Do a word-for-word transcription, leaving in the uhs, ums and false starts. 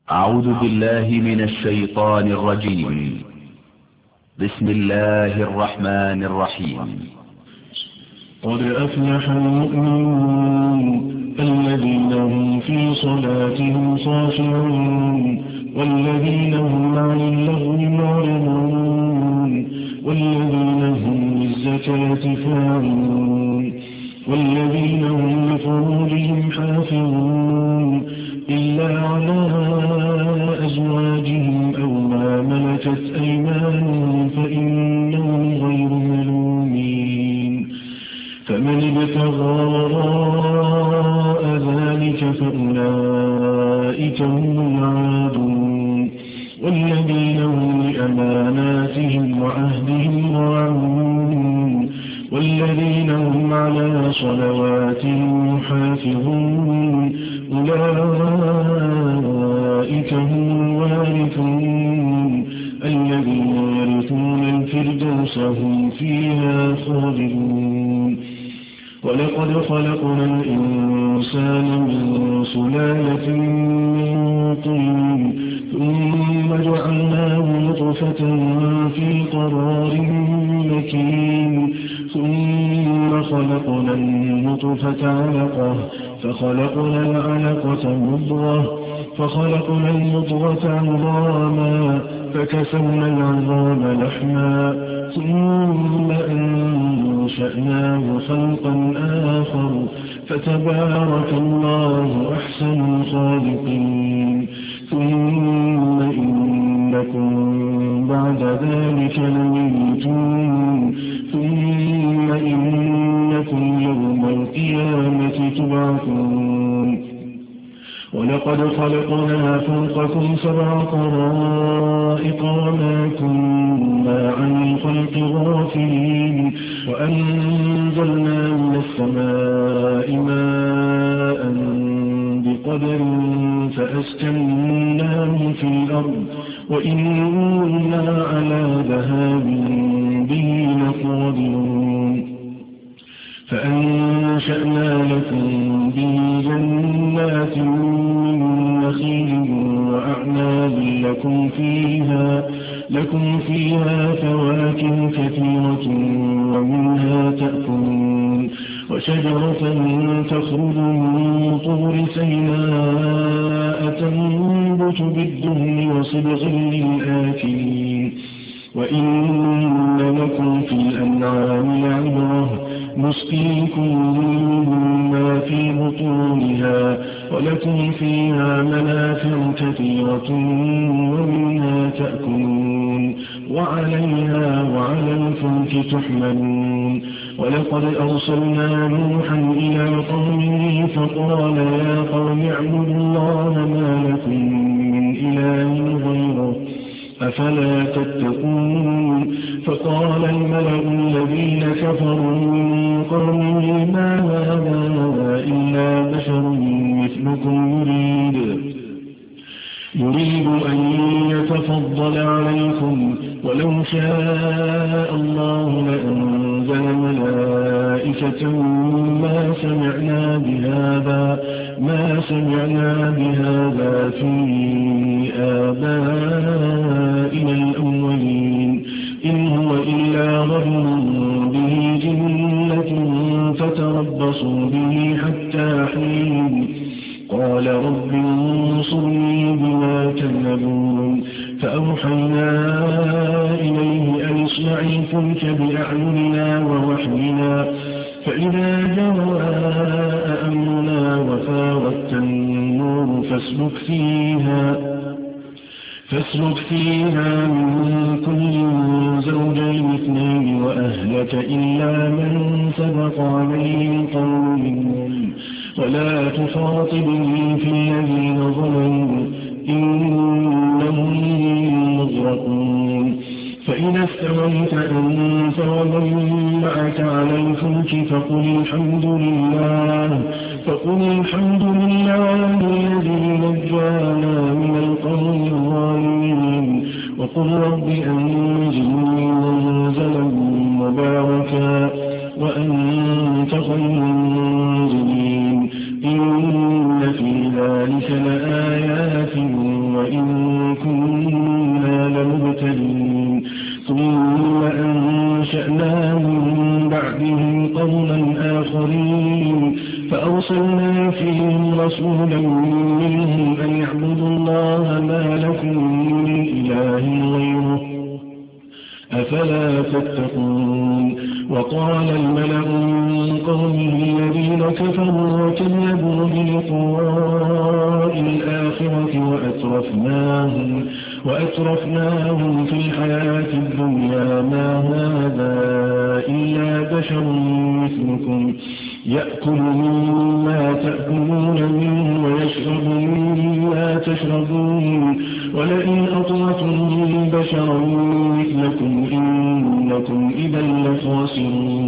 أعوذ بالله من الشيطان الرجيم. بسم الله الرحمن الرحيم. قد أفلح المؤمنون الذين هم في صلاتهم خاشعون والذين هم عن اللغو معرضون والذين هم للزكاة فاعلون والذين هم لفروجهم حافظون إلا على أزواجهم أو ما ملكت أيمانهم فإنهم غير ملومين. فمن ابتغى وراء ذلك فأولئك هم العادون والذين هم لأماناتهم وعهدهم راعون والذين هم على صلواتهم يحافظون أولئك هم الوارثون الذين يرثون الفردوس هم فيها خالدون. ولقد خلقنا الإنسان من سلالة من طين ثم جعلناه نطفة في قرار مكين ثم خلقنا النطفة علقة فخلقنا العلقة مضغة فخلقنا المضغة عظاما فكسونا العظام لحما ثم أنشأناه خلقا آخر فتبارك الله أحسن الخالقين. ثم إنكم بعد ذلك لميتون ثم إنكم يوم القيامة تبعثون. ولقد خلقنا فوقكم سبع طرائق وما كنا عن الخلق غافلين وأنزلنا من السماء ماء بقدر فأسكناه في الأرض وإنا على ذهاب به لقادرون. فأنشأنا لكم به جنات من نخيل وأعناب لكم فيها لكم فيها فواكه كثيرة ومنها تأكلون وشجرة تخرج من طور سيناء تنبت بالدهن وصبغ للآكلين. وإن لكم في الأنعام لعبرة نسقيكم مما في بطونها ولكم فيها منافع كثيرة ومنها تأكلون وعليها وعلى الفلك تحملون. ولقد أرسلنا نوحا إلى قومه فقال يا قوم اعبدوا الله ما لكم من إله غيره أفلا تتقون. فقال الملأ الذين كفروا من قومه ما هذا إلا بشر مثلكم يريد يريد أن يتفضل عليكم ولو شاء الله لأنزل ملائكة ما سمعنا بهذا ما سمعنا بهذا في آبائنا الأولين إن هو إلا رجل به جنة فتربصوا به حتى حين. قال رب انصرني بما كذبون. فأوحينا إليه أن اصنع الفلك بأعيننا ووحينا فإذا جاء أمرنا وفاردت النور فاسلك فيها فاسلك فيها من كل زوجين اثنين وأهلك إلا من سبق عليه القول منهم ولا تخاطبني في الذين ظلموا إنهم مغرقون. فإذا استويت أنت ومن معك على الفلك فقل الحمد لله فقل الحمد لله الذي نجانا من القوم الظالمين وقل رب أنزلني منزلا مباركا وأنت خير المنزلين. إن في ذلك لآيات وإن كنا لمبتلين ثم أنشأنا من بعدهم قوما آخرين فأرسلنا فيهم رسولا منهم أن يعبدوا الله ما لكم من إله غيره أفلا تتقون وقال الملأ من قومه الذين كفروا وكذبوا بلقاء الآخرة وأترفناهم, وأترفناهم في الحياة الدنيا ما هذا إلا بشر مثلكم يأكل مما تأكلون منه ويشرب مما تشربون ولئن أطعتم بشرا مثلكم إنكم إذا لخاسرون